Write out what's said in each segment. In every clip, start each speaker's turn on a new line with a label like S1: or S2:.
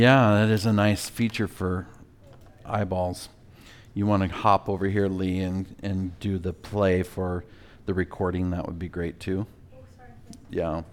S1: Yeah, that is a nice feature for eyeballs. You want to hop over here, Lee, and do the play for the recording. That would be great, too. Yeah.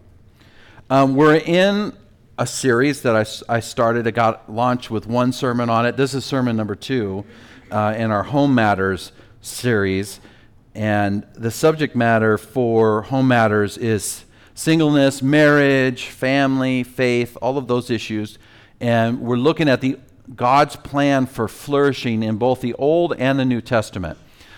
S1: We're in a series that I started. I got launched with one sermon on it. This is sermon number 2 in our Home Matters series. And the subject matter for Home Matters is singleness, marriage, family, faith, all of those issues. And we're looking at God's plan for flourishing in both the Old and the New Testament.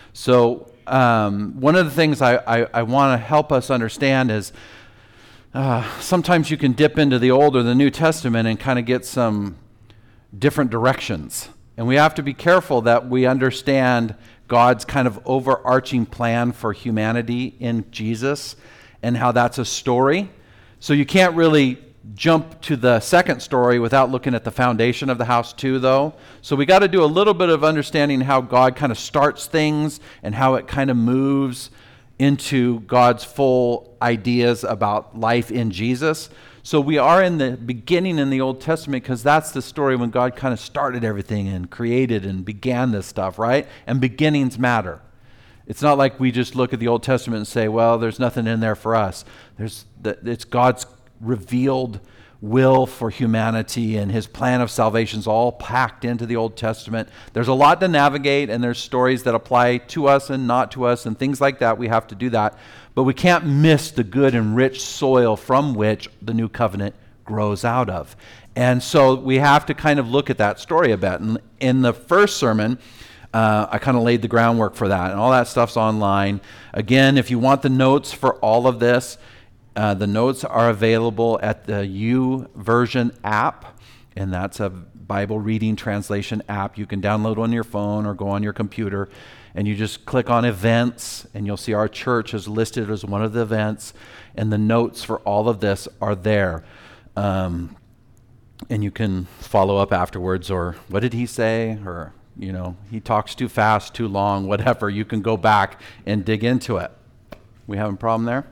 S1: So one of the things I want to help us understand is sometimes you can dip into the Old or the New Testament and kind of get some different directions. And we have to be careful that we understand God's kind of overarching plan for humanity in Jesus and how that's a story. So you can't really jump to the second story without looking at the foundation of the house too, though. So we got to do a little bit of understanding how God kind of starts things and how it kind of moves into God's full ideas about life in Jesus. So we are in the beginning in the Old Testament because that's the story when God kind of started everything and created and began this stuff, right? And beginnings matter. It's not like we just look at the Old Testament and say, well, there's nothing in there for us. It's God's revealed will for humanity, and his plan of salvation is all packed into the Old Testament. There's a lot to navigate, and there's stories that apply to us and not to us and things like that. We have to do that. But we can't miss the good and rich soil from which the new covenant grows out of. And so we have to kind of look at that story a bit. And in the first sermon, I kind of laid the groundwork for that, and all that stuff's online. Again, if you want the notes for all of this, the notes are available at the YouVersion app, and that's a Bible reading translation app. You can download on your phone or go on your computer, and you just click on events, and you'll see our church is listed as one of the events, and the notes for all of this are there. And you can follow up afterwards, or what did he say, or he talks too fast, too long, whatever. You can go back and dig into it. We have a problem there?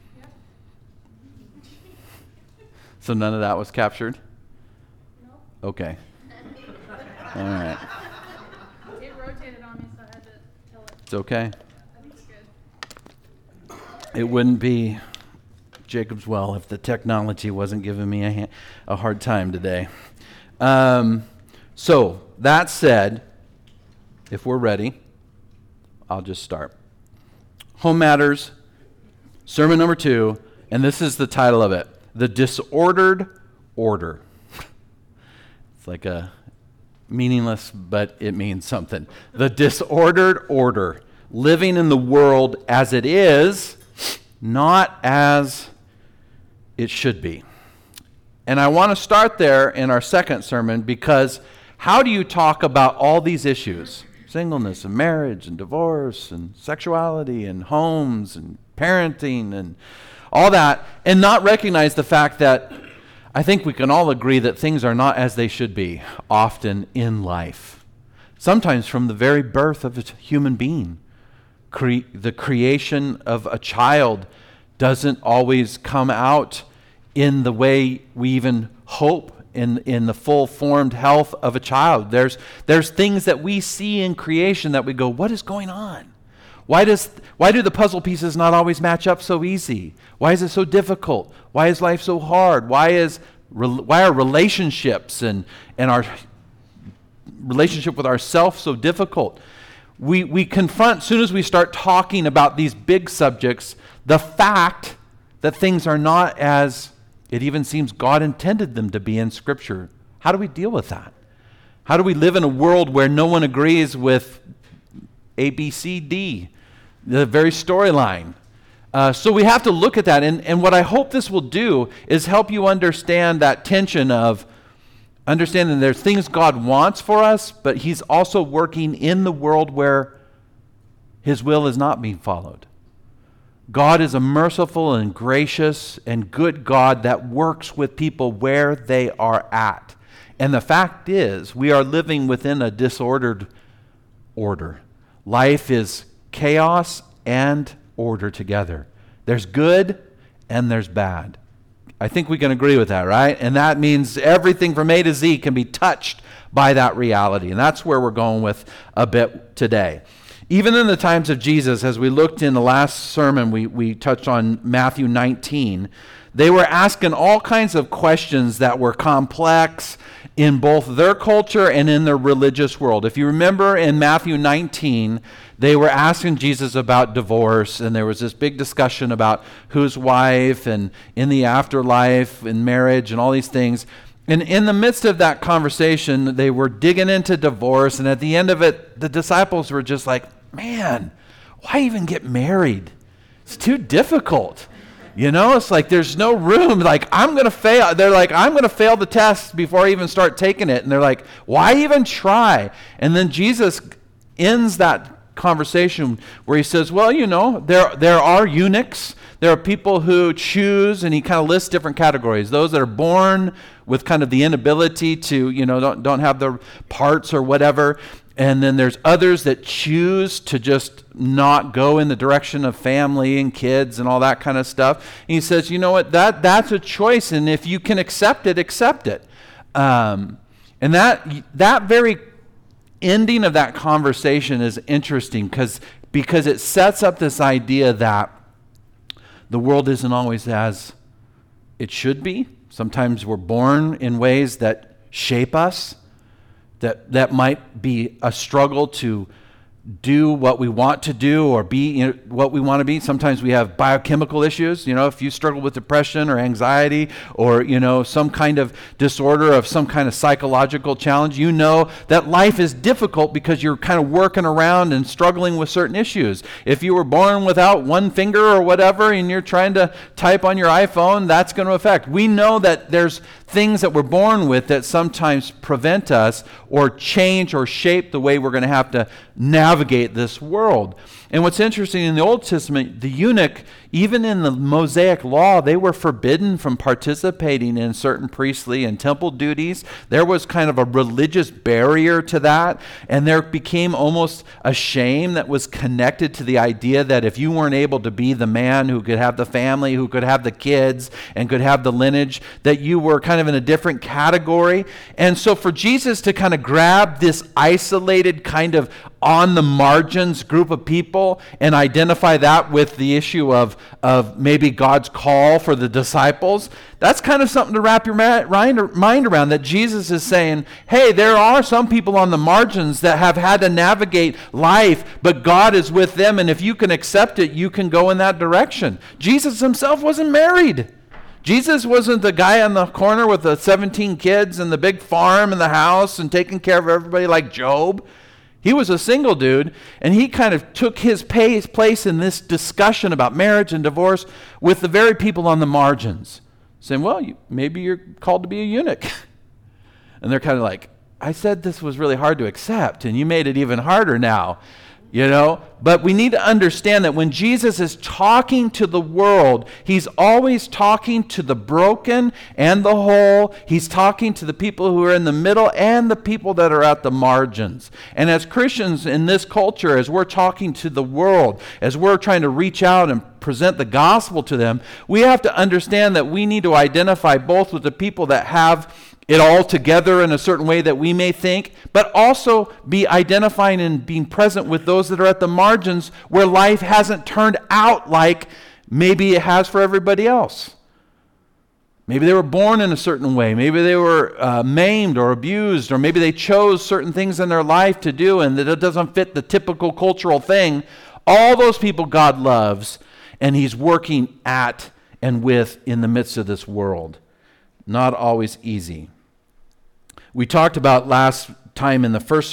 S1: So none of that was captured?
S2: No.
S1: Okay. All right.
S2: It rotated on me, so I had to tell it.
S1: It's okay.
S2: I think it's good.
S1: It wouldn't be Jacob's Well if the technology wasn't giving me a hard time today. So that said, if we're ready, I'll just start. Home Matters, sermon number 2, and this is the title of it. The Disordered Order. It's like a meaningless, but it means something. The disordered order. Living in the world as it is, not as it should be. And I want to start there in our second sermon because how do you talk about all these issues? Singleness and marriage and divorce and sexuality and homes and parenting and all that, and not recognize the fact that I think we can all agree that things are not as they should be often in life. Sometimes from the very birth of a human being. The creation of a child doesn't always come out in the way we even hope in the full-formed health of a child. There's things that we see in creation that we go, what is going on? Why do the puzzle pieces not always match up so easy? Why is it so difficult? Why is life so hard? Why are relationships and our relationship with ourselves so difficult? We confront, as soon as we start talking about these big subjects, the fact that things are not as it even seems God intended them to be in Scripture. How do we deal with that? How do we live in a world where no one agrees with A, B, C, D? The very storyline. So we have to look at that. And what I hope this will do is help you understand that tension of understanding there's things God wants for us, but he's also working in the world where his will is not being followed. God is a merciful and gracious and good God that works with people where they are at. And the fact is, we are living within a disordered order. Life is chaos and order together. There's good and there's bad. I think we can agree with that, right? And that means everything from A to Z can be touched by that reality. And that's where we're going with a bit today. Even in the times of Jesus, as we looked in the last sermon, we touched on Matthew 19, they were asking all kinds of questions that were complex in both their culture and in their religious world. If you remember in Matthew 19, they were asking Jesus about divorce, and there was this big discussion about whose wife and in the afterlife and marriage and all these things. And in the midst of that conversation, they were digging into divorce, and at the end of it, the disciples were just like, man, why even get married? It's too difficult. You know, it's like there's no room. Like, I'm going to fail. They're like, I'm going to fail the test before I even start taking it. And they're like, why even try? And then Jesus ends that conversation where he says, well, you know, there are eunuchs. There are people who choose, and he kind of lists different categories. Those that are born with kind of the inability to, you know, don't have the parts or whatever. And then there's others that choose to just not go in the direction of family and kids and all that kind of stuff. And he says, you know what, that's a choice, and if you can accept it, accept it. And that very ending of that conversation is interesting because it sets up this idea that the world isn't always as it should be. Sometimes we're born in ways that shape us, that might be a struggle to do what we want to do or be what we want to be. Sometimes we have biochemical issues. You know, if you struggle with depression or anxiety or, you know, some kind of disorder of some kind of psychological challenge, you know that life is difficult because you're kind of working around and struggling with certain issues. If you were born without one finger or whatever and you're trying to type on your iPhone, that's going to affect. We know that there's things that we're born with that sometimes prevent us or change or shape the way we're going to have to navigate this world. And what's interesting, in the Old Testament, the eunuch, even in the Mosaic law, they were forbidden from participating in certain priestly and temple duties. There was kind of a religious barrier to that, and there became almost a shame that was connected to the idea that if you weren't able to be the man who could have the family, who could have the kids, and could have the lineage, that you were kind of in a different category. And so for Jesus to kind of grab this isolated kind of on the margins group of people and identify that with the issue of maybe God's call for the disciples, that's kind of something to wrap your mind around, that Jesus is saying, hey, there are some people on the margins that have had to navigate life, but God is with them, and if you can accept it, you can go in that direction. Jesus himself wasn't married. Jesus wasn't the guy on the corner with the 17 kids and the big farm and the house and taking care of everybody like Job. He was a single dude, and he kind of took his place in this discussion about marriage and divorce with the very people on the margins, saying, well, maybe you're called to be a eunuch. And they're kind of like, I said this was really hard to accept, and you made it even harder now. You know, but we need to understand that when Jesus is talking to the world, he's always talking to the broken and the whole. He's talking to the people who are in the middle and the people that are at the margins. And as Christians in this culture, as we're talking to the world, as we're trying to reach out and present the gospel to them, we have to understand that we need to identify both with the people that have it all together in a certain way that we may think, but also be identifying and being present with those that are at the margins where life hasn't turned out like maybe it has for everybody else. Maybe they were born in a certain way. Maybe they were maimed or abused, or maybe they chose certain things in their life to do and that it doesn't fit the typical cultural thing. All those people God loves, and he's working at and with in the midst of this world. Not always easy. We talked about last time in the first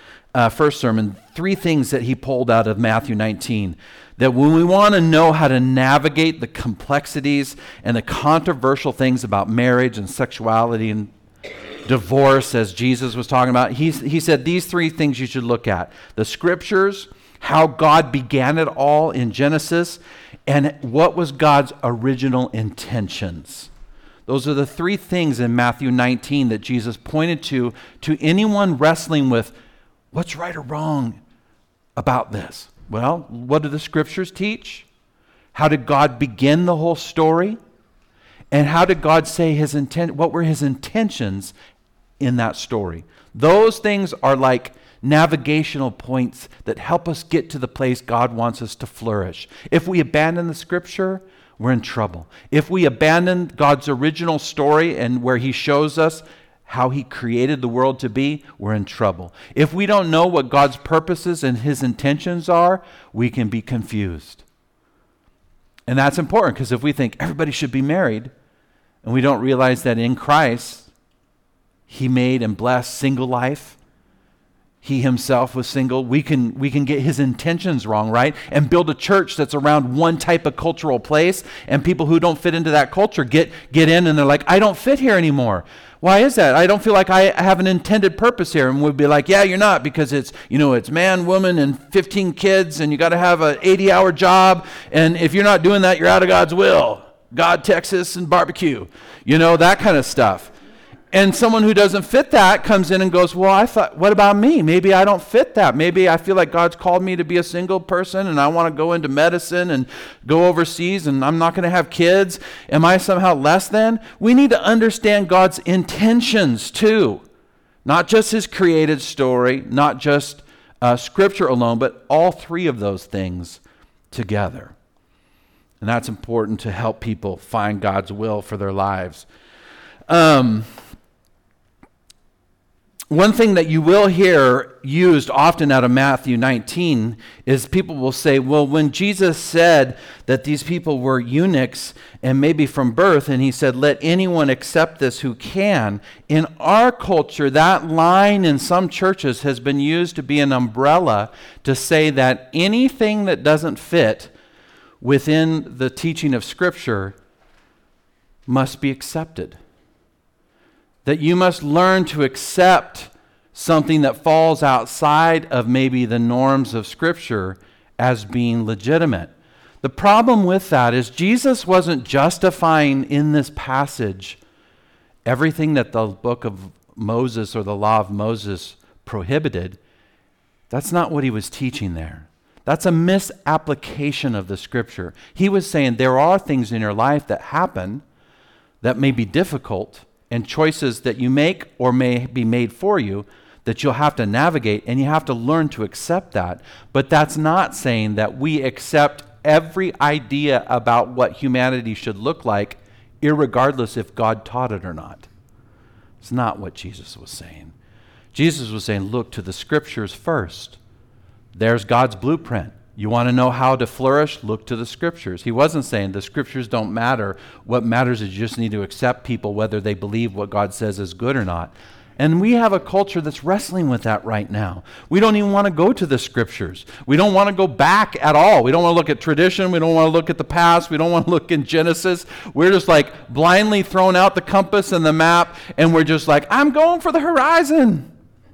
S1: sermon, three things that he pulled out of Matthew 19. That when we want to know how to navigate the complexities and the controversial things about marriage and sexuality and divorce, as Jesus was talking about, he said these three things you should look at. The scriptures, how God began it all in Genesis, and what was God's original intentions. Those are the three things in Matthew 19 that Jesus pointed to anyone wrestling with what's right or wrong about this. Well, what do the scriptures teach? How did God begin the whole story? And how did God say his intent? What were his intentions in that story? Those things are like navigational points that help us get to the place God wants us to flourish. If we abandon the scripture, we're in trouble. If we abandon God's original story and where he shows us how he created the world to be, we're in trouble. If we don't know what God's purposes and his intentions are, we can be confused. And that's important, because if we think everybody should be married, and we don't realize that in Christ, he made and blessed single life, he himself was single, we can get his intentions wrong, right? And build a church that's around one type of cultural place, and people who don't fit into that culture get in and they're like, I don't fit here anymore. Why is that? I don't feel like I have an intended purpose here. And we'd be like, yeah, you're not, because it's man, woman, and 15 kids, and you got to have an 80-hour job, and if you're not doing that, you're out of God's will. God, Texas, and barbecue. That kind of stuff. And someone who doesn't fit that comes in and goes, well, I thought, what about me? Maybe I don't fit that. Maybe I feel like God's called me to be a single person and I want to go into medicine and go overseas and I'm not going to have kids. Am I somehow less than? We need to understand God's intentions too. Not just his created story, not just scripture alone, but all three of those things together. And that's important to help people find God's will for their lives. One thing that you will hear used often out of Matthew 19 is people will say, well, when Jesus said that these people were eunuchs and maybe from birth, and he said, let anyone accept this who can. In our culture, that line in some churches has been used to be an umbrella to say that anything that doesn't fit within the teaching of Scripture must be accepted. That you must learn to accept something that falls outside of maybe the norms of Scripture as being legitimate. The problem with that is Jesus wasn't justifying in this passage everything that the book of Moses or the law of Moses prohibited. That's not what he was teaching there. That's a misapplication of the Scripture. He was saying there are things in your life that happen that may be difficult, and choices that you make or may be made for you that you'll have to navigate, and you have to learn to accept that. But that's not saying that we accept every idea about what humanity should look like, irregardless if God taught it or not. It's not what Jesus was saying. Jesus was saying, look to the Scriptures first. There's God's blueprint. You want to know how to flourish? Look to the Scriptures. He wasn't saying the Scriptures don't matter. What matters is you just need to accept people whether they believe what God says is good or not. And we have a culture that's wrestling with that right now. We don't even want to go to the Scriptures. We don't want to go back at all. We don't want to look at tradition. We don't want to look at the past. We don't want to look in Genesis. We're just like blindly throwing out the compass and the map, and we're just like, I'm going for the horizon.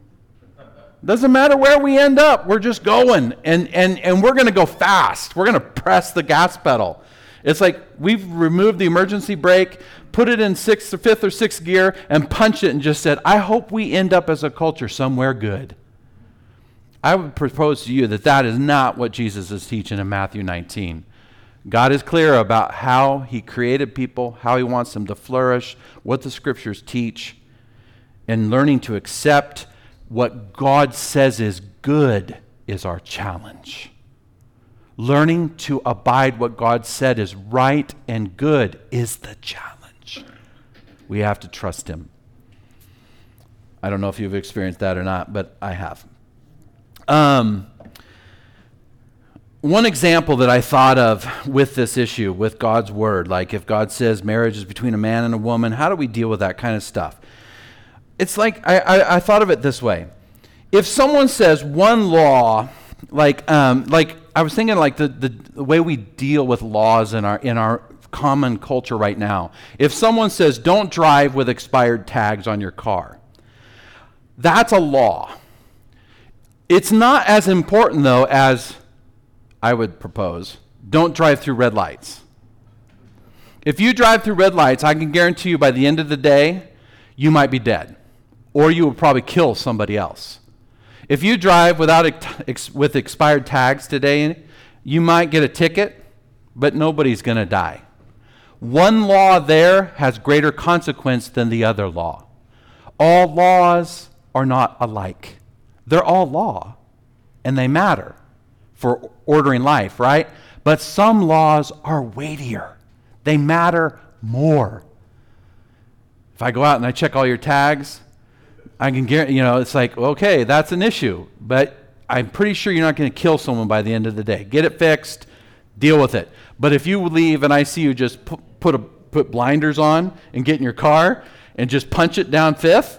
S1: Doesn't matter where we end up, we're just going, and we're going to go fast. We're going to press the gas pedal. It's like we've removed the emergency brake, put it in fifth or sixth gear, and punched it and just said, I hope we end up as a culture somewhere good. I would propose to you that that is not what Jesus is teaching in Matthew 19. God is clear about how he created people, how he wants them to flourish, what the Scriptures teach, and learning to accept what God says is good is our challenge. Learning to abide what God said is right and good is the challenge. We have to trust him. I don't know if you've experienced that or not, but I have. One example that I thought of with this issue, with God's word, like if God says marriage is between a man and a woman, how do we deal with that kind of stuff? It's like, I thought of it this way. If someone says one law, like I was thinking like the way we deal with laws in our common culture right now. If someone says don't drive with expired tags on your car, that's a law. It's not as important though as I would propose, don't drive through red lights. If you drive through red lights, I can guarantee you by the end of the day, you might be dead. Or you will probably kill somebody else. If you drive with expired tags today, you might get a ticket, but nobody's going to die. one law there has greater consequence than the other law. All laws are not alike. They're all law, and they matter for ordering life, right? But some laws are weightier. They matter more. If I go out and I check all your tags, I can guarantee, it's like, okay, that's an issue, but I'm pretty sure you're not going to kill someone by the end of the day. Get it fixed, deal with it. But if you leave and I see you just put blinders on and get in your car and just punch it down Fifth,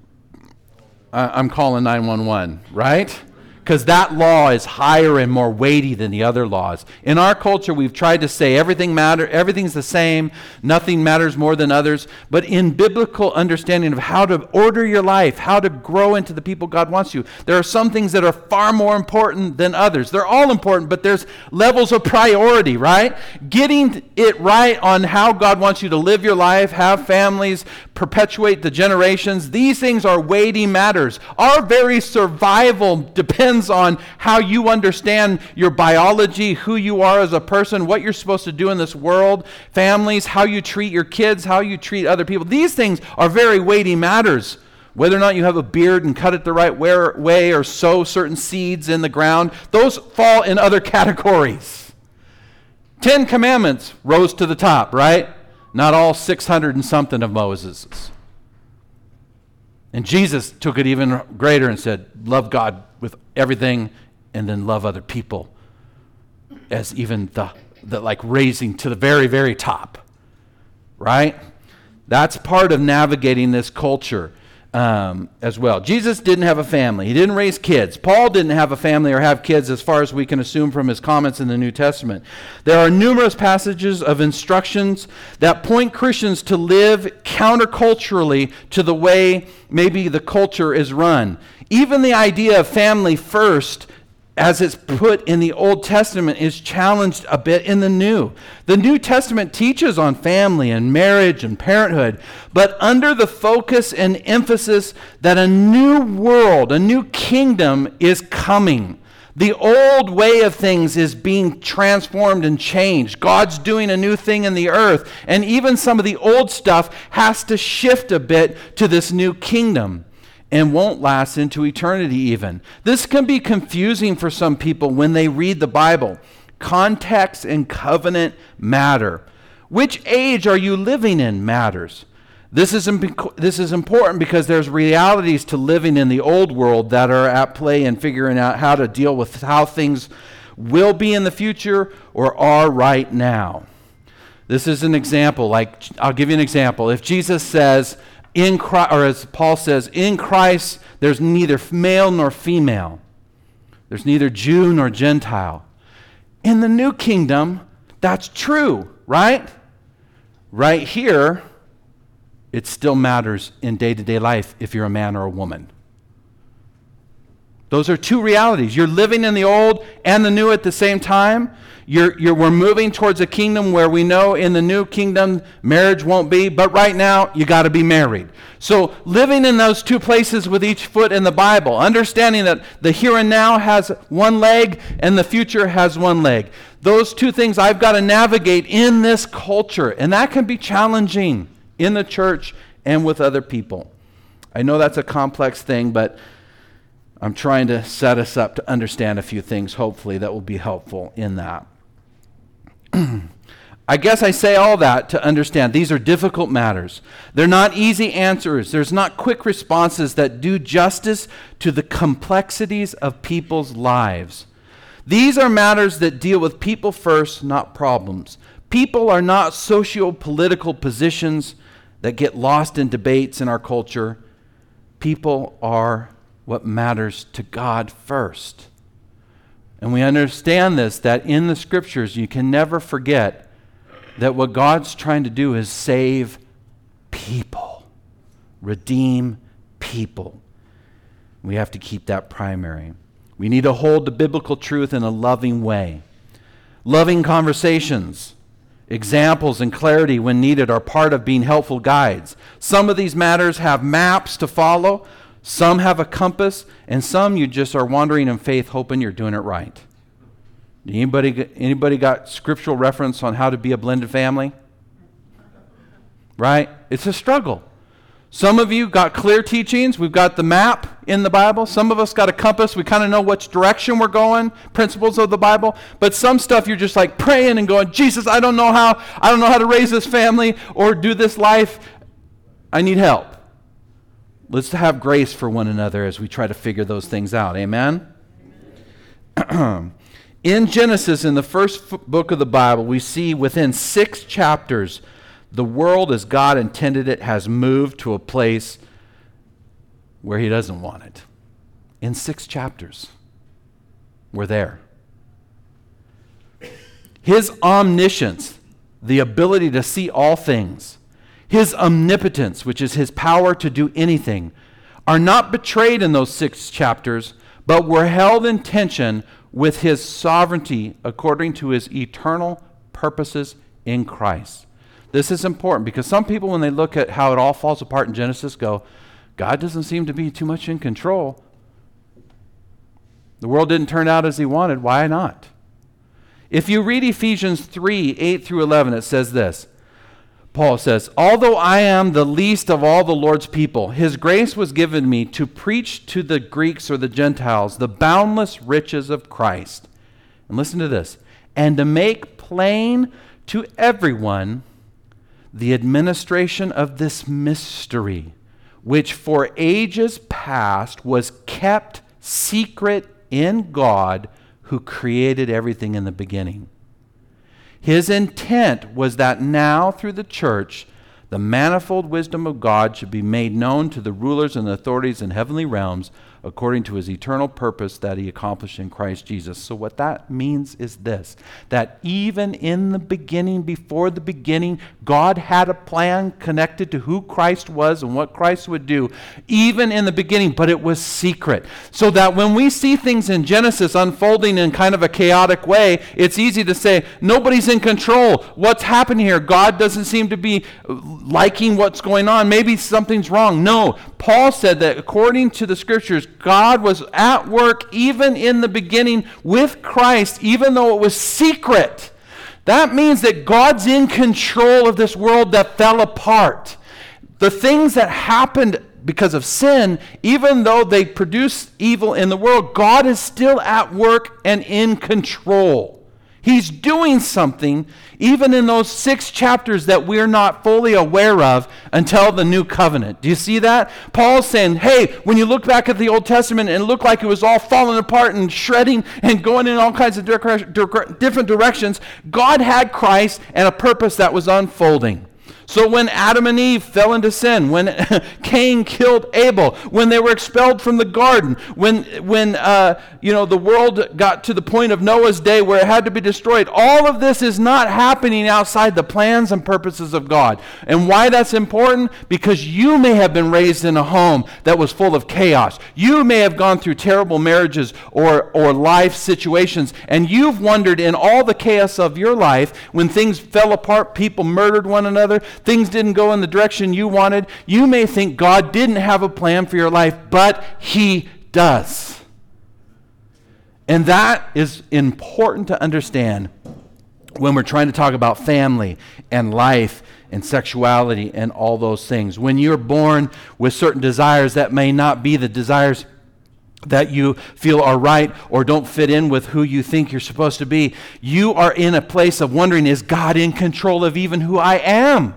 S1: I'm calling 911, right? Because that law is higher and more weighty than the other laws. In our culture, we've tried to say everything's the same, nothing matters more than others. But in biblical understanding of how to order your life, how to grow into the people God wants you, there are some things that are far more important than others. They're all important, but there's levels of priority, right? Getting it right on how God wants you to live your life, have families, perpetuate the generations, these things are weighty matters. Our very survival depends on how you understand your biology, who you are as a person, what you're supposed to do in this world, families, how you treat your kids, how you treat other people. These things are very weighty matters. Whether or not you have a beard and cut it the right way or sow certain seeds in the ground, those fall in other categories. 10 Commandments rose to the top, right? Not all 600 and something of Moses's. And Jesus took it even greater and said, love God with everything and then love other people as even the like raising to the very, very top, right? That's part of navigating this culture as well. Jesus didn't have a family. He didn't raise kids. Paul didn't have a family or have kids as far as we can assume from his comments in the New Testament. There are numerous passages of instructions that point Christians to live counterculturally to the way maybe the culture is run. Even the idea of family first, as it's put in the Old Testament, is challenged a bit in the New. The New Testament teaches on family and marriage and parenthood, but under the focus and emphasis that a new world, a new kingdom is coming. The old way of things is being transformed and changed. God's doing a new thing in the earth, and even some of the old stuff has to shift a bit to this new kingdom. And won't last into eternity even. This can be confusing for some people when they read the Bible. Context and covenant matter. Which age are you living in matters. This is important because there's realities to living in the old world that are at play in figuring out how to deal with how things will be in the future or are right now. This is an example. I'll give you an example. If Jesus says, in Christ, or as Paul says, in Christ there's neither male nor female. There's neither Jew nor Gentile. In the new kingdom, that's true, right? Right here, it still matters in day-to-day life if you're a man or a woman. Those are two realities. You're living in the old and the new at the same time. We're moving towards a kingdom where we know in the new kingdom marriage won't be, but right now you got to be married. So living in those two places with each foot in the Bible, understanding that the here and now has one leg and the future has one leg. Those two things I've got to navigate in this culture, and that can be challenging in the church and with other people. I know that's a complex thing, but I'm trying to set us up to understand a few things, hopefully, that will be helpful in that. I guess I say all that to understand these are difficult matters. They're not easy answers. There's not quick responses that do justice to the complexities of people's lives. These are matters that deal with people first, not problems. People are not socio-political positions that get lost in debates in our culture. People are what matters to God first. And we understand this, that in the scriptures you can never forget that what God's trying to do is save people, redeem people. We have to keep that primary. We need to hold the biblical truth in a loving way. Loving conversations, examples, and clarity when needed are part of being helpful guides. Some of these matters have maps to follow. Some have a compass, and some you just are wandering in faith, hoping you're doing it right. Anybody got scriptural reference on how to be a blended family? right? It's a struggle. Some of you got clear teachings. We've got the map in the Bible. Some of us got a compass. We kind of know which direction we're going, principles of the Bible. But some stuff you're just like praying and going, Jesus, I don't know how to raise this family or do this life. I need help. Let's have grace for one another as we try to figure those things out. Amen? In Genesis, in the first book of the Bible, we see within 6 chapters, the world as God intended it has moved to a place where he doesn't want it. In 6 chapters, we're there. His omniscience, the ability to see all things, his omnipotence, which is his power to do anything, are not betrayed in those 6 chapters, but were held in tension with his sovereignty according to his eternal purposes in Christ. This is important because some people, when they look at how it all falls apart in Genesis, go, God doesn't seem to be too much in control. The world didn't turn out as he wanted. Why not? If you read Ephesians 3, 8 through 11, it says this. Paul says, although I am the least of all the Lord's people, his grace was given me to preach to the Greeks or the Gentiles the boundless riches of Christ. And listen to this. And to make plain to everyone the administration of this mystery, which for ages past was kept secret in God who created everything in the beginning. His intent was that now, through the church, the manifold wisdom of God should be made known to the rulers and authorities in heavenly realms according to his eternal purpose that he accomplished in Christ Jesus. So what that means is this, that even in the beginning, before the beginning, God had a plan connected to who Christ was and what Christ would do, even in the beginning, but it was secret. So that when we see things in Genesis unfolding in kind of a chaotic way, it's easy to say, nobody's in control. What's happening here? God doesn't seem to be liking what's going on. Maybe something's wrong. No, Paul said that according to the scriptures, God was at work even in the beginning with Christ, even though it was secret. That means that God's in control of this world that fell apart. The things that happened because of sin, even though they produced evil in the world, God is still at work and in control. He's doing something even in those 6 chapters that we're not fully aware of until the new covenant. Do you see that? Paul's saying, hey, when you look back at the Old Testament and it looked like it was all falling apart and shredding and going in all kinds of different directions, God had Christ and a purpose that was unfolding. So when Adam and Eve fell into sin, when Cain killed Abel, when they were expelled from the garden, when the world got to the point of Noah's day where it had to be destroyed, all of this is not happening outside the plans and purposes of God. And why that's important? Because you may have been raised in a home that was full of chaos. You may have gone through terrible marriages or life situations, and you've wondered in all the chaos of your life, when things fell apart, people murdered one another, things didn't go in the direction you wanted, you may think God didn't have a plan for your life, but he does. And that is important to understand when we're trying to talk about family and life and sexuality and all those things. When you're born with certain desires that may not be the desires that you feel are right or don't fit in with who you think you're supposed to be, you are in a place of wondering, is God in control of even who I am?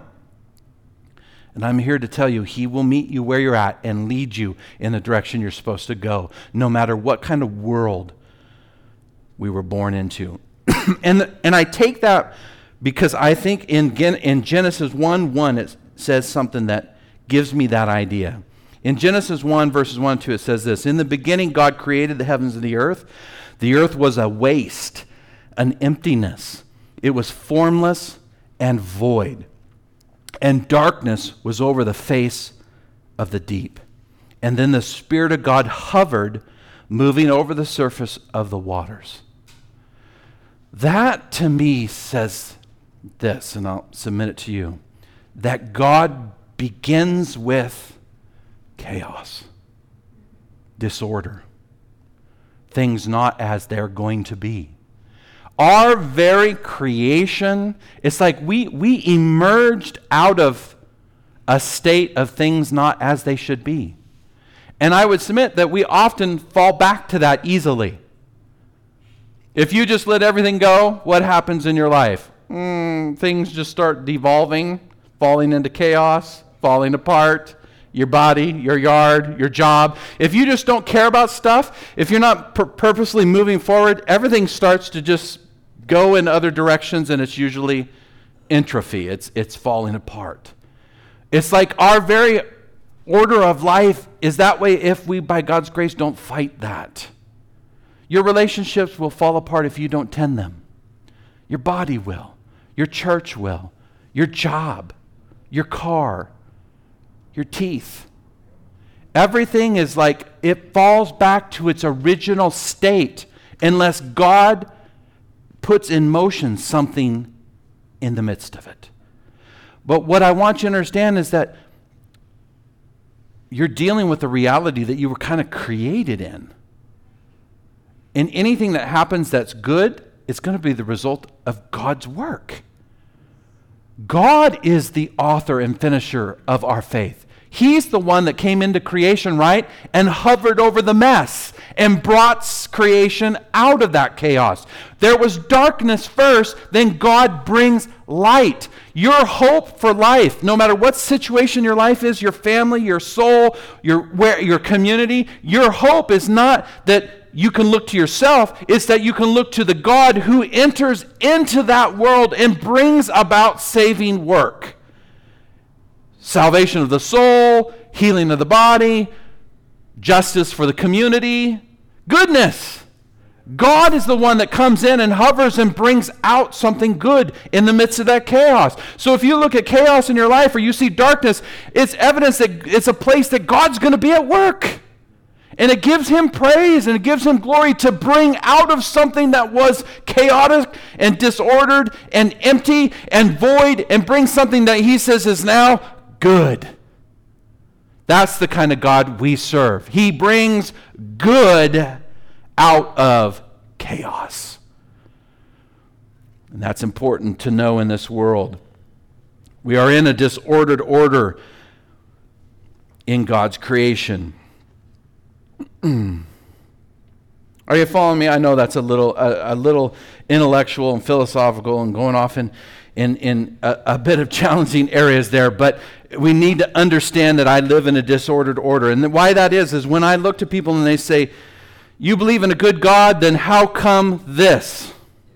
S1: And I'm here to tell you, he will meet you where you're at and lead you in the direction you're supposed to go, no matter what kind of world we were born into. and I take that because I think in Genesis 1:1 it says something that gives me that idea. In Genesis 1, verses 1 and 2, it says this, in the beginning God created the heavens and the earth. The earth was a waste, an emptiness. It was formless and void. And darkness was over the face of the deep. And then the Spirit of God hovered, moving over the surface of the waters. That to me says this, and I'll submit it to you, that God begins with chaos, disorder, things not as they're going to be. Our very creation, it's like we emerged out of a state of things not as they should be. And I would submit that we often fall back to that easily. If you just let everything go, what happens in your life? Things just start devolving, falling into chaos, falling apart. Your body, your yard, your job. If you just don't care about stuff, if you're not purposely moving forward, everything starts to just go in other directions, and it's usually entropy. It's falling apart. It's like our very order of life is that way if we, by God's grace, don't fight that. Your relationships will fall apart if you don't tend them. Your body will. Your church will. Your job. Your car. Your teeth. Everything is like it falls back to its original state unless God puts in motion something in the midst of it. But what I want you to understand is that you're dealing with the reality that you were kind of created in. And anything that happens that's good, it's going to be the result of God's work. God is the author and finisher of our faith. He's the one that came into creation, right? And hovered over the mess and brought creation out of that chaos. There was darkness first, then God brings light. Your hope for life, no matter what situation your life is, your family, your soul, your community, your hope is not that you can look to yourself, it's that you can look to the God who enters into that world and brings about saving work. Salvation of the soul, healing of the body, justice for the community, goodness. God is the one that comes in and hovers and brings out something good in the midst of that chaos. So if you look at chaos in your life or you see darkness, it's evidence that it's a place that God's going to be at work. And it gives him praise and it gives him glory to bring out of something that was chaotic and disordered and empty and void and bring something that he says is now good. That's the kind of God we serve. He brings good out of chaos. And that's important to know in this world. We are in a disordered order in God's creation. Are you following me? I know that's a little intellectual and philosophical and going off in a bit of challenging areas there, but we need to understand that I live in a disordered order. And why that is when I look to people and they say, you believe in a good God, then how come this?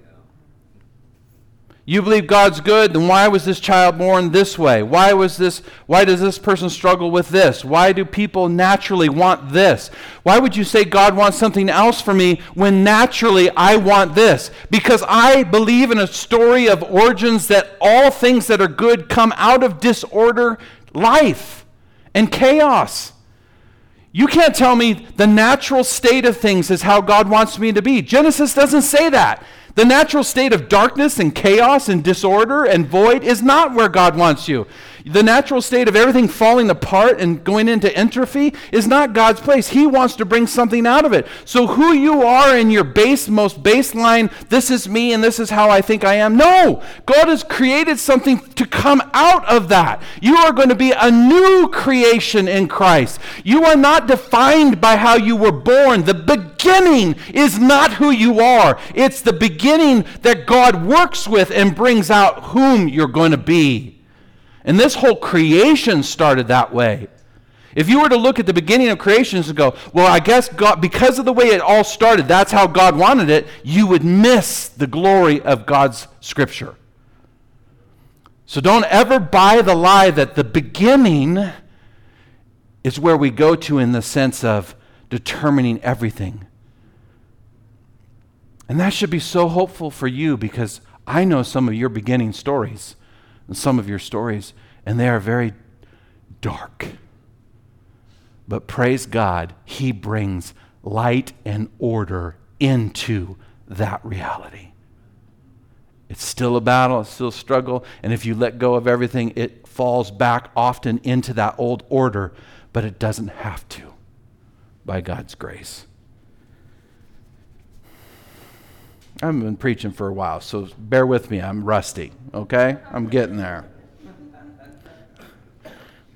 S1: You believe God's good, then why was this child born this way? Why does this person struggle with this? Why do people naturally want this? Why would you say God wants something else for me when naturally I want this? Because I believe in a story of origins that all things that are good come out of disorder, life, and chaos. You can't tell me the natural state of things is how God wants me to be. Genesis doesn't say that. The natural state of darkness and chaos and disorder and void is not where God wants you. The natural state of everything falling apart and going into entropy is not God's place. He wants to bring something out of it. So who you are in your most baseline, this is me and this is how I think I am. No, God has created something to come out of that. You are going to be a new creation in Christ. You are not defined by how you were born. The beginning is not who you are. It's the beginning that God works with and brings out whom you're going to be. And this whole creation started that way. If you were to look at the beginning of creation and go, well, I guess God, because of the way it all started, that's how God wanted it, you would miss the glory of God's scripture. So don't ever buy the lie that the beginning is where we go to in the sense of determining everything. And that should be so hopeful for you because I know some of your beginning stories. And some of your stories, and they are very dark. But praise God, He brings light and order into that reality. It's still a battle, it's still a struggle, and if you let go of everything, it falls back often into that old order, but it doesn't have to, by God's grace. I haven't been preaching for a while, so bear with me. I'm rusty, okay? I'm getting there.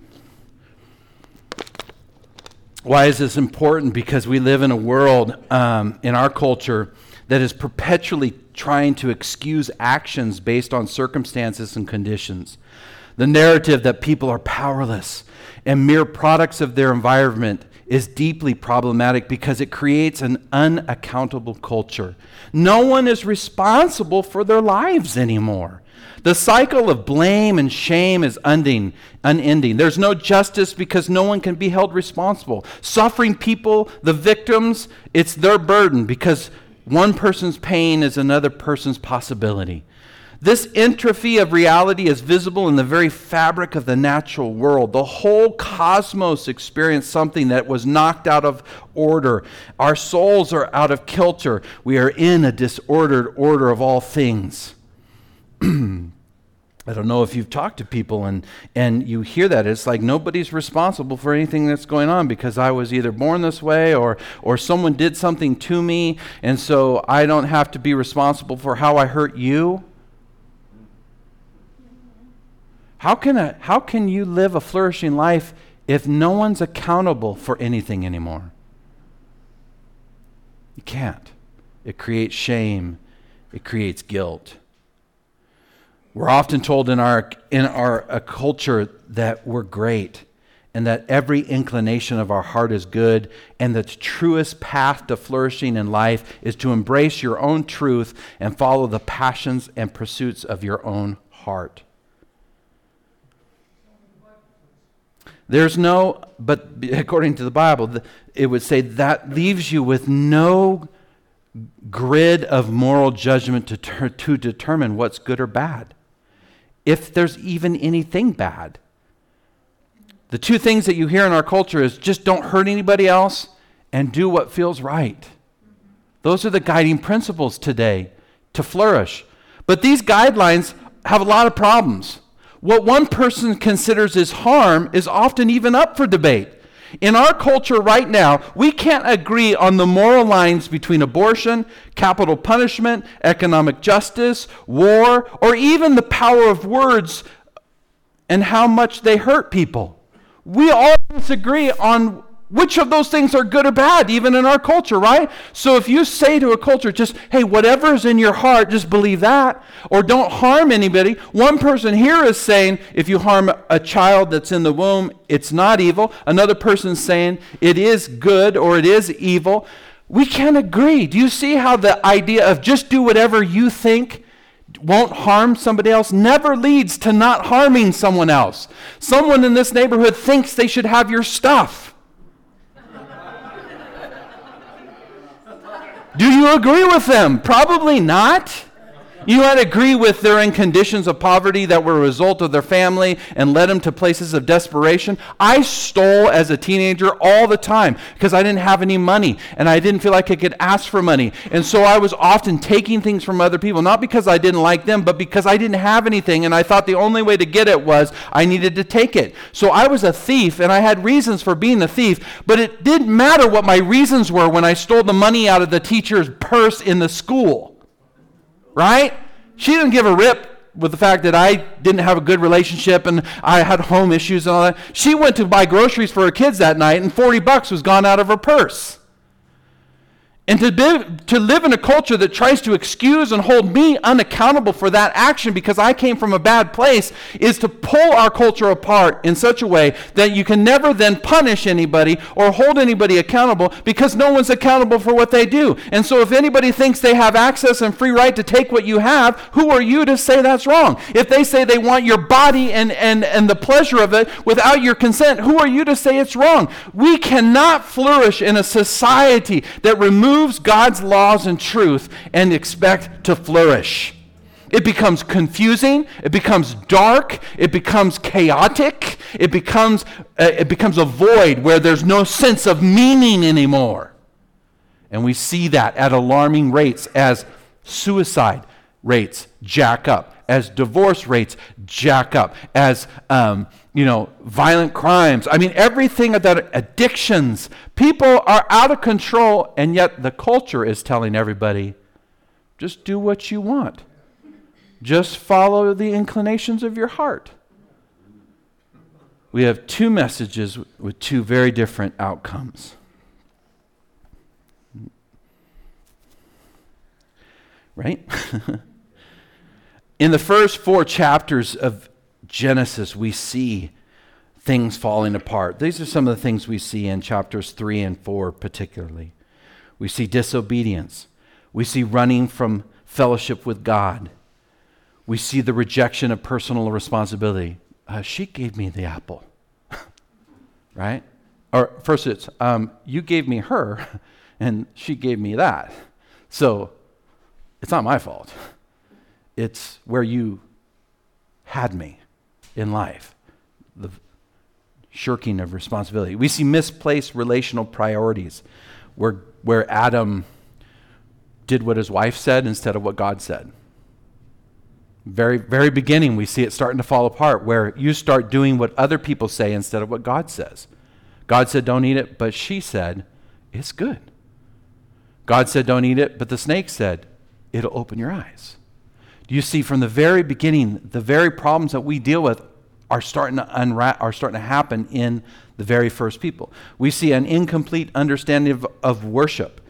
S1: Why is this important? Because we live in a world, in our culture, that is perpetually trying to excuse actions based on circumstances and conditions. The narrative that people are powerless and mere products of their environment is deeply problematic because it creates an unaccountable culture. No one is responsible for their lives anymore. The cycle of blame and shame is unending. There's no justice because no one can be held responsible. Suffering people, the victims, it's their burden because one person's pain is another person's possibility. This entropy of reality is visible in the very fabric of the natural world. The whole cosmos experienced something that was knocked out of order. Our souls are out of kilter. We are in a disordered order of all things. I don't know if you've talked to people and you hear that. It's like nobody's responsible for anything that's going on because I was either born this way or someone did something to me, and so I don't have to be responsible for how I hurt you. How can you live a flourishing life if no one's accountable for anything anymore? You can't. It creates shame. It creates guilt. We're often told in our culture that we're great and that every inclination of our heart is good, and the truest path to flourishing in life is to embrace your own truth and follow the passions and pursuits of your own heart. But according to the Bible, it would say that leaves you with no grid of moral judgment to determine what's good or bad, if there's even anything bad. The two things that you hear in our culture is just don't hurt anybody else and do what feels right. Those are the guiding principles today to flourish. But these guidelines have a lot of problems. What one person considers as harm is often even up for debate. In our culture right now, we can't agree on the moral lines between abortion, capital punishment, economic justice, war, or even the power of words and how much they hurt people. We all disagree on which of those things are good or bad, even in our culture, right? So if you say to a culture, just, hey, whatever is in your heart, just believe that, or don't harm anybody. One person here is saying, if you harm a child that's in the womb, it's not evil. Another person's saying, it is good or it is evil. We can't agree. Do you see how the idea of just do whatever you think won't harm somebody else never leads to not harming someone else? Someone in this neighborhood thinks they should have your stuff. Do you agree with them? Probably not. You might agree with they're in conditions of poverty that were a result of their family and led them to places of desperation. I stole as a teenager all the time because I didn't have any money and I didn't feel like I could ask for money. And so I was often taking things from other people, not because I didn't like them, but because I didn't have anything and I thought the only way to get it was I needed to take it. So I was a thief and I had reasons for being a thief, but it didn't matter what my reasons were when I stole the money out of the teacher's purse in the school. Right? She didn't give a rip with the fact that I didn't have a good relationship and I had home issues and all that. She went to buy groceries for her kids that night and $40 was gone out of her purse. And to live in a culture that tries to excuse and hold me unaccountable for that action because I came from a bad place is to pull our culture apart in such a way that you can never then punish anybody or hold anybody accountable because no one's accountable for what they do. And so if anybody thinks they have access and free right to take what you have, who are you to say that's wrong? If they say they want your body and the pleasure of it without your consent, who are you to say it's wrong? We cannot flourish in a society that removes God's laws and truth and expect to flourish. It becomes confusing, it becomes dark, it becomes chaotic, it becomes a void where there's no sense of meaning anymore. And we see that at alarming rates as suicide rates jack up, as divorce rates jack up, as violent crimes. I mean, everything about addictions. People are out of control, and yet the culture is telling everybody, just do what you want. Just follow the inclinations of your heart. we have two messages with two very different outcomes. Right? In the first 4 chapters of Genesis, we see things falling apart. These are some of the things we see in chapters 3 and 4 particularly. We see disobedience. We see running from fellowship with God. We see the rejection of personal responsibility. She gave me the apple, right? Or first it's, you gave me her, and she gave me that. So it's not my fault. It's where you had me in life. The shirking of responsibility. We see misplaced relational priorities, where Adam did what his wife said instead of what God said. Very, very beginning, we see it starting to fall apart, where you start doing what other people say instead of what God says. God said, don't eat it, but she said, it's good. God said, don't eat it, but the snake said, it'll open your eyes. Do you see from the very beginning, the very problems that we deal with are starting to happen in the very first people. We see an incomplete understanding of worship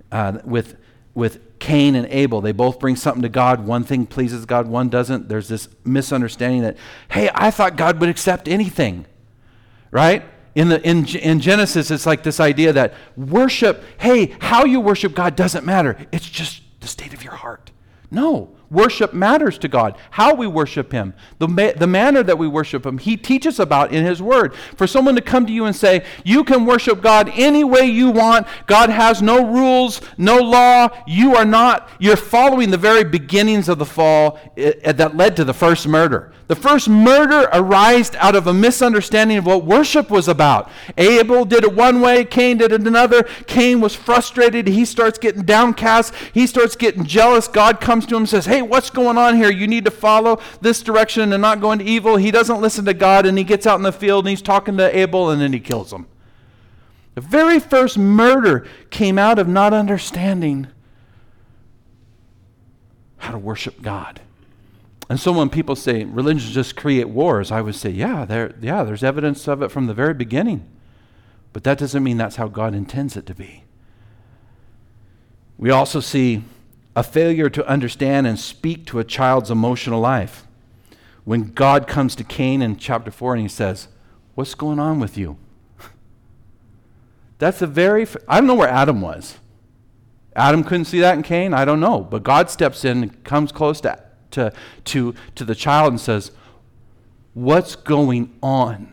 S1: with Cain and Abel. They both bring something to God. One thing pleases God, one doesn't. There's this misunderstanding that, hey, I thought God would accept anything, right? In Genesis, it's like this idea that worship, hey, how you worship God doesn't matter. It's just the state of your heart. No, worship matters to God. How we worship Him, the manner that we worship Him, He teaches about in His Word. For someone to come to you and say, you can worship God any way you want, God has no rules, no law, you're following the very beginnings of the fall that led to the first murder. The first murder arose out of a misunderstanding of what worship was about. Abel did it one way, Cain did it another. Cain was frustrated. He starts getting downcast. He starts getting jealous. God comes to him and says, hey, what's going on here? You need to follow this direction and not go into evil. He doesn't listen to God, and he gets out in the field and he's talking to Abel, and then he kills him. The very first murder came out of not understanding how to worship God. And so when people say religions just create wars, I would say, there's evidence of it from the very beginning. But that doesn't mean that's how God intends it to be. We also see a failure to understand and speak to a child's emotional life. When God comes to Cain in chapter 4 and he says, what's going on with you? That's I don't know where Adam was. Adam couldn't see that in Cain? I don't know. But God steps in and comes close to the child and says, what's going on?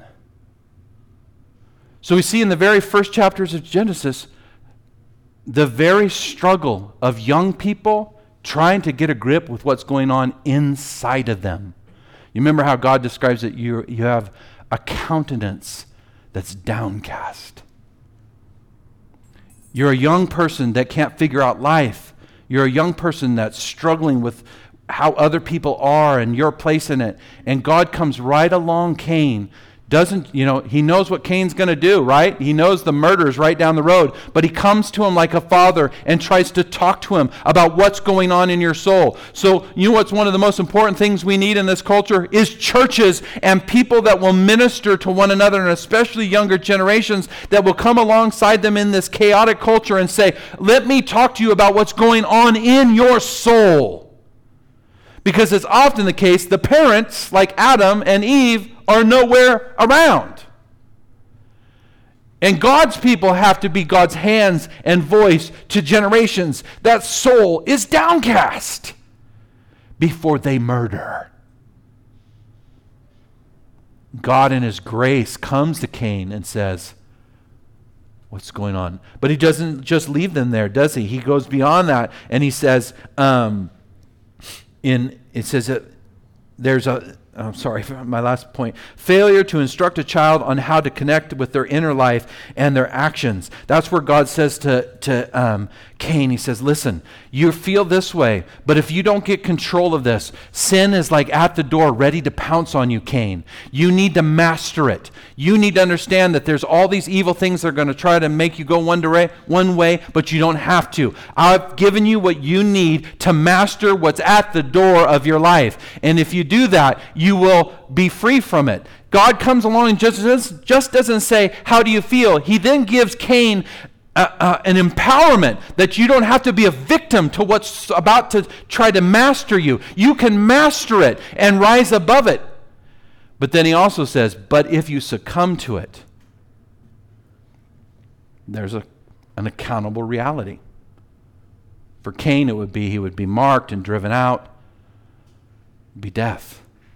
S1: So we see in the very first chapters of Genesis, the very struggle of young people trying to get a grip with what's going on inside of them. You remember how God describes it? You have a countenance that's downcast. You're a young person that can't figure out life. You're a young person that's struggling with how other people are and your place in it. And God comes right along Cain. He knows what Cain's going to do, right? He knows the murder's right down the road. But he comes to him like a father and tries to talk to him about what's going on in your soul. So, you know what's one of the most important things we need in this culture is churches and people that will minister to one another, and especially younger generations that will come alongside them in this chaotic culture and say, let me talk to you about what's going on in your soul. Because it's often the case, the parents, like Adam and Eve, are nowhere around. And God's people have to be God's hands and voice to generations. That soul is downcast before they murder. God in His grace comes to Cain and says, what's going on? But He doesn't just leave them there, does He? He goes beyond that and He says, it says that there's my last point. Failure to instruct a child on how to connect with their inner life and their actions. That's where God says to Cain, He says, listen, you feel this way, but if you don't get control of this, sin is like at the door ready to pounce on you, Cain. You need to master it. You need to understand that there's all these evil things that are going to try to make you go one way, but you don't have to. I've given you what you need to master what's at the door of your life. And if you do that, you will be free from it. God comes along and just doesn't say, how do you feel? He then gives Cain an empowerment that you don't have to be a victim to what's about to try to master you. You can master it and rise above it. But then he also says, but if you succumb to it, there's an accountable reality. For Cain, it would be he would be marked and driven out. It'd be death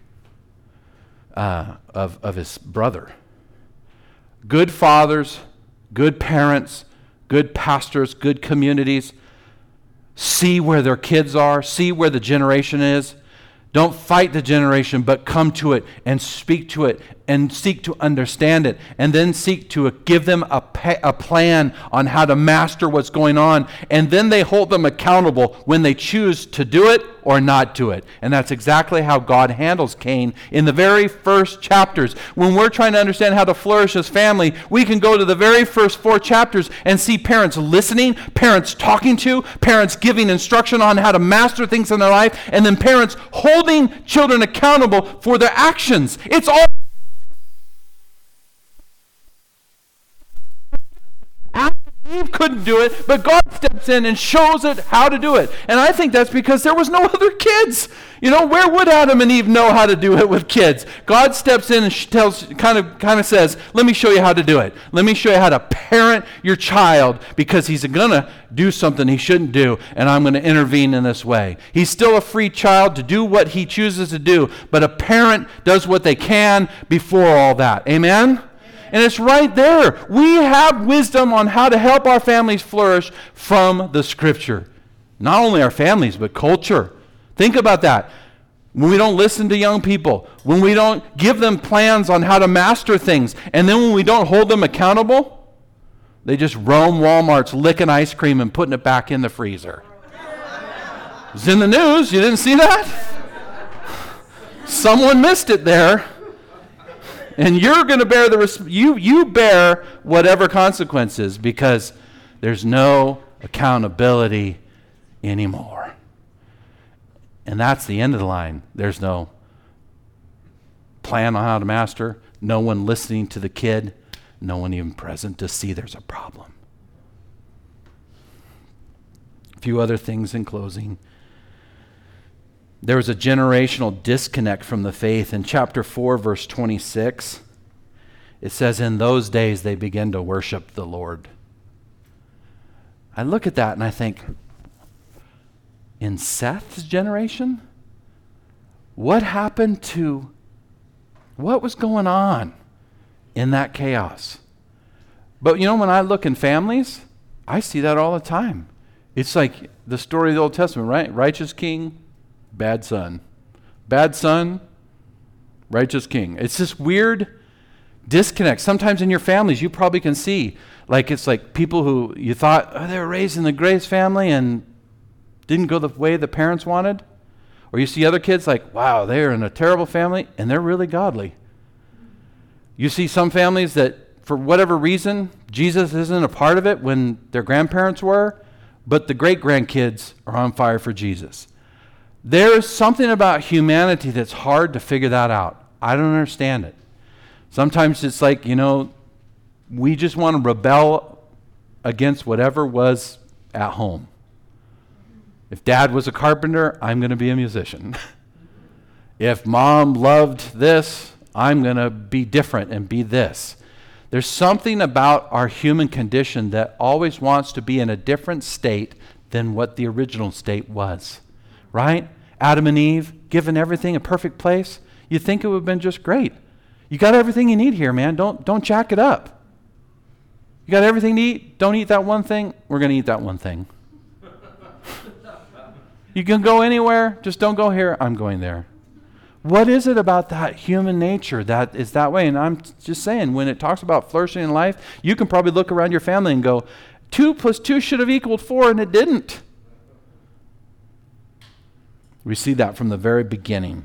S1: of his brother. Good fathers, good parents, good pastors, good communities see where their kids are, see where the generation is. Don't fight the generation, but come to it and speak to it and seek to understand it, and then seek to give them a plan on how to master what's going on, and then they hold them accountable when they choose to do it or not do it. And that's exactly how God handles Cain in the very first chapters. When we're trying to understand how to flourish as family, we can go to the very first 4 chapters and see parents listening, parents talking to, parents giving instruction on how to master things in their life, and then parents holding children accountable for their actions. It's all Eve couldn't do it, but God steps in and shows it how to do it. And I think that's because there was no other kids. Where would Adam and Eve know how to do it with kids? God steps in and kind of says, let me show you how to do it. Let me show you how to parent your child, because he's going to do something he shouldn't do, and I'm going to intervene in this way. He's still a free child to do what he chooses to do, but a parent does what they can before all that. Amen? And it's right there. We have wisdom on how to help our families flourish from the Scripture. Not only our families, but culture. Think about that. When we don't listen to young people, when we don't give them plans on how to master things, and then when we don't hold them accountable, they just roam Walmart's licking ice cream and putting it back in the freezer. It was in the news. You didn't see that? Someone missed it there. And you're going to bear you bear whatever consequences, because there's no accountability anymore. And that's the end of the line. There's no plan on how to master, no one listening to the kid, no one even present to see there's a problem. A few other things in closing. There was a generational disconnect from the faith. In chapter 4, verse 26, it says, in those days they began to worship the Lord. I look at that and I think, in Seth's generation, what was going on in that chaos? But when I look in families, I see that all the time. It's like the story of the Old Testament, right? Righteous king, bad son. Bad son, righteous king. It's this weird disconnect. Sometimes in your families, you probably can see, it's like people who you thought, they were raised in the greatest family and didn't go the way the parents wanted. Or you see other kids wow, they're in a terrible family and they're really godly. You see some families that, for whatever reason, Jesus isn't a part of it when their grandparents were, but the great-grandkids are on fire for Jesus. There is something about humanity that's hard to figure that out. I don't understand it. Sometimes it's we just want to rebel against whatever was at home. If dad was a carpenter, I'm going to be a musician. If mom loved this, I'm going to be different and be this. There's something about our human condition that always wants to be in a different state than what the original state was. Right? Adam and Eve, given everything a perfect place, you'd think it would have been just great. You got everything you need here, man. Don't jack it up. You got everything to eat? Don't eat that one thing. We're going to eat that one thing. You can go anywhere, just don't go here. I'm going there. What is it about that human nature that is that way? And I'm just saying, when it talks about flourishing in life, you can probably look around your family and go, 2 + 2 should have equaled 4, and it didn't. We see that from the very beginning.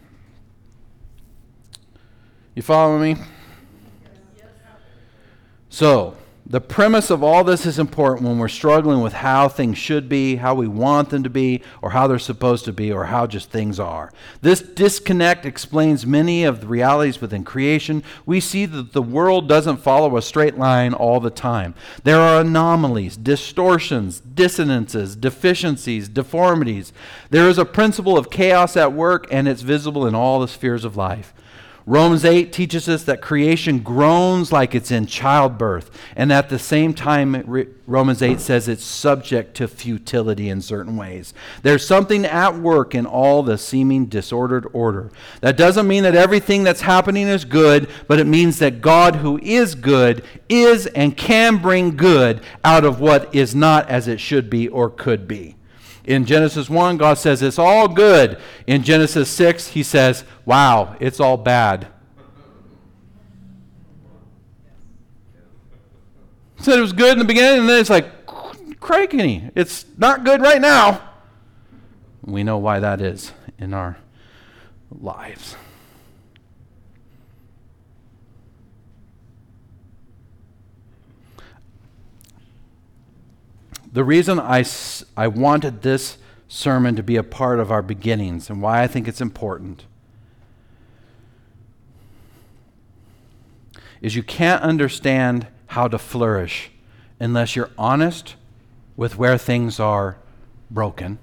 S1: You follow me? So, The premise of all this is important when we're struggling with how things should be, how we want them to be, or how they're supposed to be, or how just things are. This disconnect explains many of the realities within creation. We see that the world doesn't follow a straight line all the time. There are anomalies, distortions, dissonances, deficiencies, deformities. There is a principle of chaos at work, and it's visible in all the spheres of life. Romans 8 teaches us that creation groans like it's in childbirth. And at the same time, Romans 8 says it's subject to futility in certain ways. There's something at work in all the seeming disordered order. That doesn't mean that everything that's happening is good, but it means that God, who is good, is and can bring good out of what is not as it should be or could be. In Genesis 1, God says it's all good. In Genesis 6, he says, wow, it's all bad. He said it was good in the beginning, and then it's like, crikey, it's not good right now. We know why that is in our lives. The reason I wanted this sermon to be a part of our beginnings and why I think it's important is you can't understand how to flourish unless you're honest with where things are broken,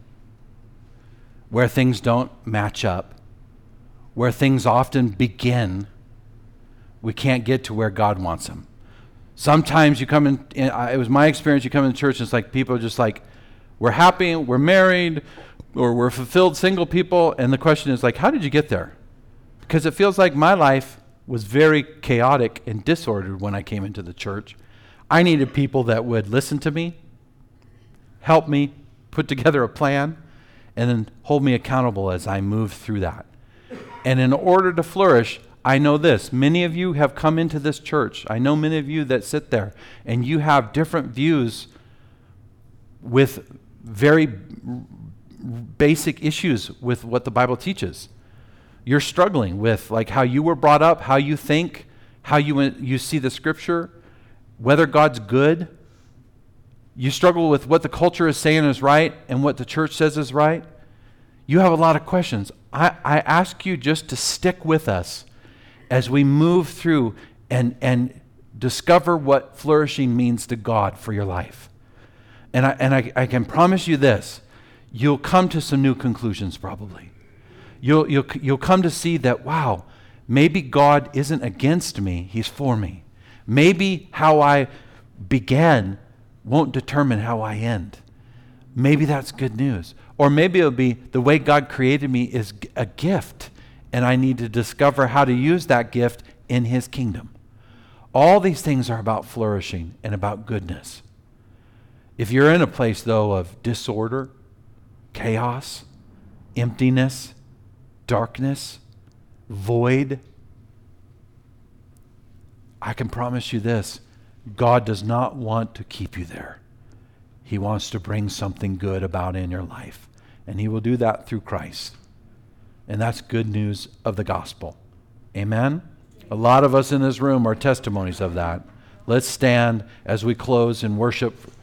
S1: where things don't match up, where things often begin. We can't get to where God wants them. Sometimes you come in, it was my experience, you come in church and it's like people are just like, we're happy, we're married, or we're fulfilled single people, and the question is like, how did you get there? Because it feels like my life was very chaotic and disordered when I came into the church. I needed people that would listen to me, help me put together a plan, and then hold me accountable as I moved through that. And in order to flourish, I know this. Many of you have come into this church. I know many of you that sit there, and you have different views with very basic issues with what the Bible teaches. You're struggling with like how you were brought up, how you think, how you see the Scripture, whether God's good. You struggle with what the culture is saying is right and what the church says is right. You have a lot of questions. I ask you just to stick with us as we move through and discover what flourishing means to God for your life. And I can promise you this, you'll come to some new conclusions probably. You'll come to see that, wow, maybe God isn't against me, he's for me. Maybe how I began won't determine how I end. Maybe that's good news. Or maybe it'll be the way God created me is a gift, and I need to discover how to use that gift in his kingdom. All these things are about flourishing and about goodness. If you're in a place, though, of disorder, chaos, emptiness, darkness, void, I can promise you this, God does not want to keep you there. He wants to bring something good about in your life, and he will do that through Christ. And that's good news of the gospel. Amen? A lot of us in this room are testimonies of that. Let's stand as we close in worship